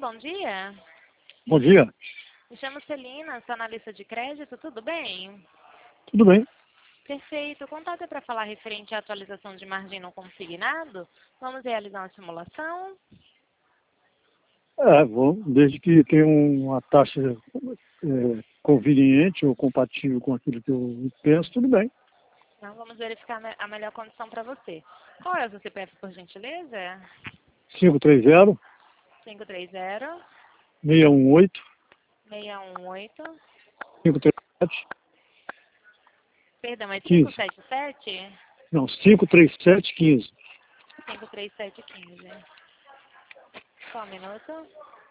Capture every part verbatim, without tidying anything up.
bom dia. Bom dia. Me chamo Celina, sou analista de crédito, tudo bem? Tudo bem? Perfeito. O contato é para falar referente à atualização de margem não consignado. Vamos realizar uma simulação? É, bom, desde que tenha uma taxa é, conveniente ou compatível com aquilo que eu penso, tudo bem. Então, vamos verificar a me- a melhor condição para você. Qual é o seu C P F, por gentileza? cinco três zero, cinco três zero, seis um oito, seis um oito, cinco três sete, perdão, é cinco quinze. sete sete? Não, cinco três sete, quinze. cinco três sete um cinco. Só um minuto.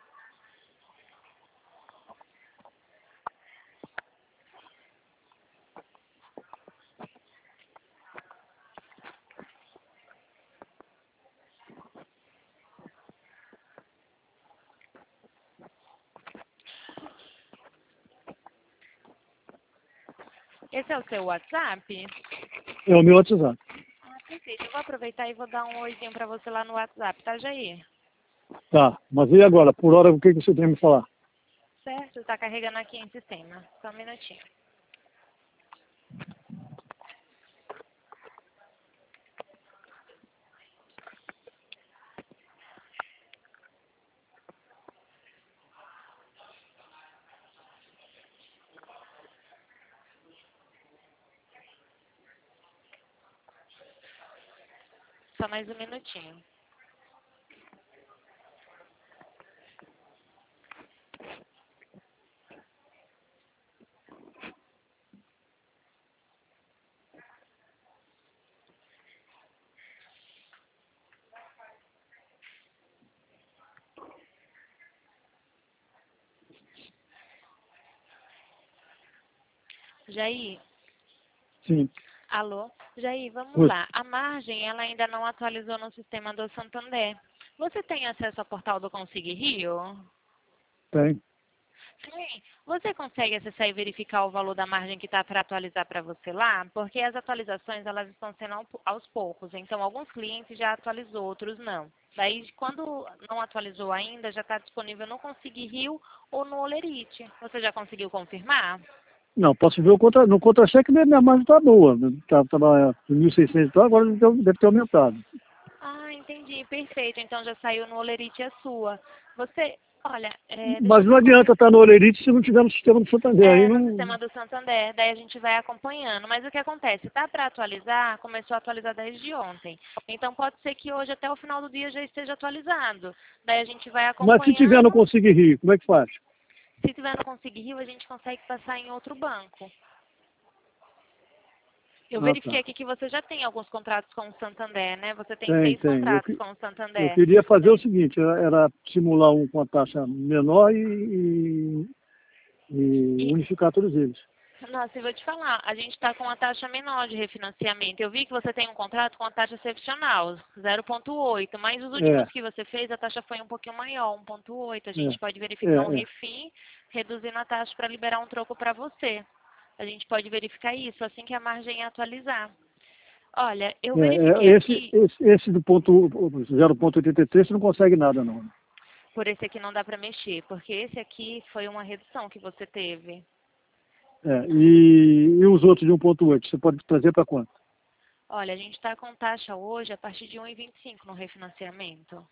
Esse é o seu WhatsApp? É o meu WhatsApp. Ah, perfeito. Eu vou aproveitar e vou dar um oizinho para você lá no WhatsApp, tá, Jair? Tá, mas e agora? Por hora, o que que você tem a me falar? Certo, está carregando aqui em sistema. Só um minutinho. Só mais um minutinho. Jair, Sim. alô? Jair, vamos Oi. lá. A margem, ela ainda não atualizou no sistema do Santander. Você tem acesso ao portal do Consigue Rio? Tem. Sim. Você consegue acessar e verificar o valor da margem que está para atualizar para você lá? Porque as atualizações, elas estão sendo ao- aos poucos. Então, alguns clientes já atualizou, outros não. Daí, quando não atualizou ainda, já está disponível no Consigue Rio ou no Olerite. Você já conseguiu confirmar? Não, posso ver o contra, no contra-cheque, minha minha margem está boa. Estava em mil e seiscentos e tal, agora deve ter deve ter aumentado. Ah, entendi. Perfeito. Então, já saiu no Olerite a sua. Você, olha, é, deixa Mas eu não só adianta confirmar. estar no Olerite se não tiver no sistema do Santander. Aí É, no não. sistema do Santander, daí a gente vai acompanhando. Mas o que acontece? Tá para atualizar, começou a atualizar desde ontem. Então pode ser que hoje até o final do dia já esteja atualizado. Daí a gente vai Mas se tiver no acompanhando. Consigue Rir, como é que faz? Se tiver no Conseguir Rio, a gente consegue passar em outro banco. Eu Ah, verifiquei tá. aqui que você já tem alguns contratos com o Santander, né? Você tem Tem, seis tem. Eu, contratos que- com o eu Santander. queria fazer o Daí- seguinte, era, era simular um com a taxa menor e, e- e E, unificar todos eles. nossa, eu vou te falar, a gente está com uma taxa menor de refinanciamento. Eu vi que você tem um contrato com a taxa excepcional, zero vírgula oito, mas os É, últimos que você fez, a taxa foi um pouquinho maior, um vírgula oito. A é, gente pode verificar um é, é. refim, reduzindo a taxa para liberar um troco para você. A gente pode verificar isso assim que a margem atualizar. Olha, eu É, é, verifiquei esse, aqui, esse, esse do ponto zero vírgula oitenta e três você não consegue nada, não. por esse aqui não dá para mexer, porque esse aqui foi uma redução que você teve. É, e, e os outros de um ponto oito, você pode trazer para quanto? Olha, a gente está com taxa hoje a partir de um vírgula vinte e cinco no refinanciamento.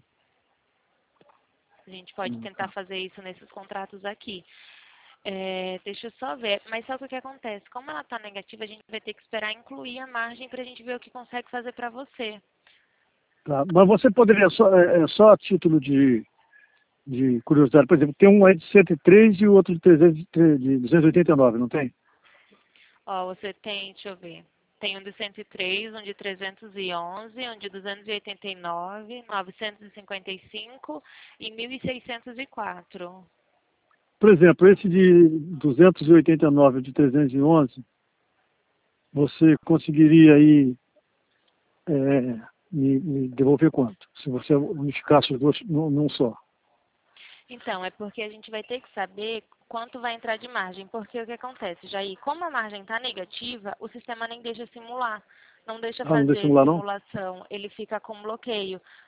A gente pode Hum, tentar tá. fazer isso nesses contratos aqui. É, deixa eu só ver. Mas sabe o que acontece? Como ela está negativa, a gente vai ter que esperar incluir a margem para a gente ver o que consegue fazer para você. Tá. Mas você poderia, só, é, é só a título de, de curiosidade, por exemplo, tem um aí de cento e três e o outro de, trezentos, de duzentos e oitenta e nove, não tem? Ó, você tem, deixa eu ver. Tem um de cento e três, um de trezentos e onze, um de duzentos e oitenta e nove, novecentos e cinquenta e cinco e mil e seiscentos e quatro. Por exemplo, esse de duzentos e oitenta e nove e de trezentos e onze, você conseguiria aí é, me, me devolver quanto? Se você unificasse os dois num, num só. Então, é porque a gente vai ter que saber quanto vai entrar de margem. Porque o que acontece, Jair? Como a margem está negativa, o sistema nem deixa simular. Não deixa Ah, não deixa fazer simular não? simulação. Ele fica com bloqueio.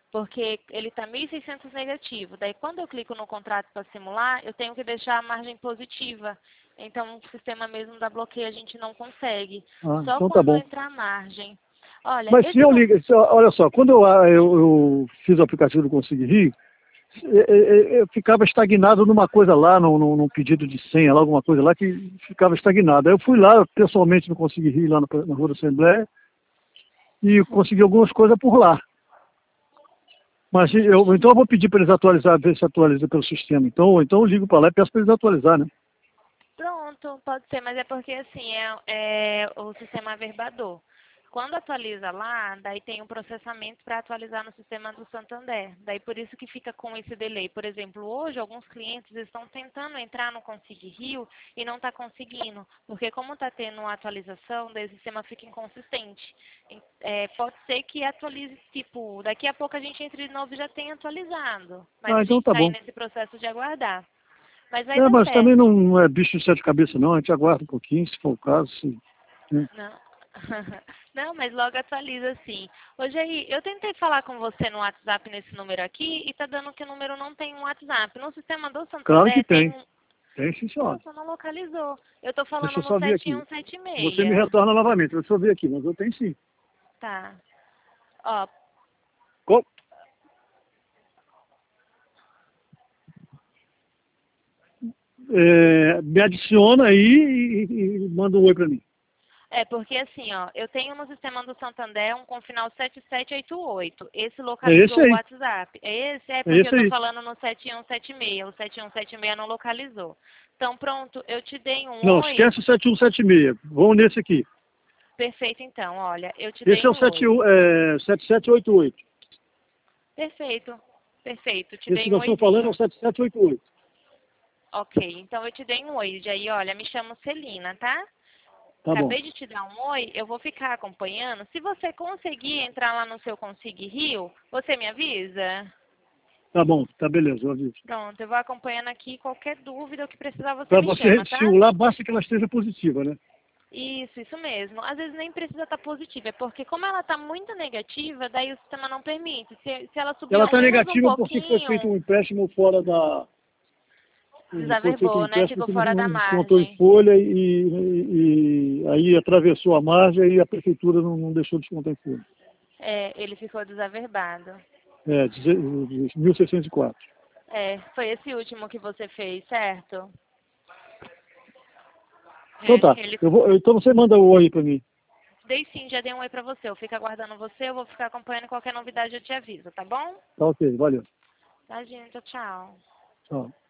porque ele está mil e seiscentos negativo. Daí, quando eu clico no contrato para simular, eu tenho que deixar a margem positiva. Então, o sistema mesmo da bloqueio a gente não consegue. Ah, Só então tá quando bom. entrar a margem. Olha, Mas se esse eu con- ligo, se- olha só, quando eu, ah, eu, eu fiz o aplicativo do Consegui Rir, eu, eu- eu ficava estagnado numa coisa lá, num, num- num pedido de senha, lá, alguma coisa lá, que ficava estagnado. Aí eu fui lá, pessoalmente, no Consegui Rir, lá na, na Rua da Assembleia, e consegui algumas coisas por lá. Mas eu, então eu vou pedir para eles atualizar, ver se atualiza pelo sistema. Então, ou então eu ligo para lá e peço para eles atualizar, né? Pronto, pode ser, mas é porque assim, é, é o sistema averbador. Quando atualiza lá, daí tem um processamento para atualizar no sistema do Santander. Daí por isso que fica com esse delay. Por exemplo, hoje alguns clientes estão tentando entrar no Consegui Rio e não está conseguindo. Porque como está tendo uma atualização, daí o sistema fica inconsistente. É, pode ser que atualize, tipo, daqui a pouco a gente entre de novo e já tenha atualizado. Mas Ah, a então gente tá está aí bom. nesse processo de aguardar. Mas vai É, dar mas também certo. não, não é bicho de sete cabeças, não. A gente aguarda um pouquinho, se for o caso. Se, né? Não. Não, mas logo atualiza sim. Hoje aí, eu tentei falar com você no WhatsApp nesse número aqui e tá dando que o número não tem um WhatsApp. No sistema do Claro que Santander tem tem. um... Tem, sim, senhora. Nossa, não localizou. Eu tô Deixa falando eu no só ver aqui. Você me sete um sete seis. retorna novamente. Deixa eu ver aqui, mas eu tenho sim. Tá. Ó, Qual? É, me adiciona aí e, e- e manda um oi para mim. é porque assim, ó, eu tenho no sistema do Santander um com final sete sete oito oito. Esse É esse localizou o aí. WhatsApp. É esse? É É porque eu esse tô aí. falando no sete um sete seis. O sete um sete seis não localizou. Então pronto, eu te dei um Não, oi. esquece o sete um sete seis. Vamos nesse aqui. Perfeito, então. Olha, eu te Esse dei é o um oi. sete um, é, sete sete oito oito. Perfeito, perfeito. Te Esse que dei um nós estamos falando é o oizinho. sete sete oito oito. Ok, então eu te dei um oi. E aí, olha, me chamo Celina, tá? Tá bom. Acabei de te dar um oi, eu vou ficar acompanhando. Se você conseguir entrar lá no seu Consegui Rio, você me avisa? Tá bom, tá beleza, eu aviso. Pronto, eu vou acompanhando aqui. Qualquer dúvida ou que precisar, você Para me você chama, tá? simular, basta que ela esteja positiva, né? Isso, isso mesmo. Às vezes nem precisa estar positiva, é porque como ela está muito negativa, daí o sistema não permite. Se, se ela subir Ela ao está menos um negativa porque foi feito pouquinho, um empréstimo fora da. Foi feito um desaverbou, né? empréstimo Ficou que não, fora da não descontou em margem. folha e, e- e aí atravessou a margem e a prefeitura não, não deixou descontar em folha. É, ele ficou desaverbado. É, mil seiscentos e quatro. É, foi esse último que você fez, certo? Então É, tá. ele... Eu vou, então você manda o oi para mim. Dei sim, já dei um oi pra você. Eu fico aguardando você, eu vou ficar acompanhando qualquer novidade, eu te aviso, tá bom? Tá ok, valeu. Tá, gente, tchau. Tchau.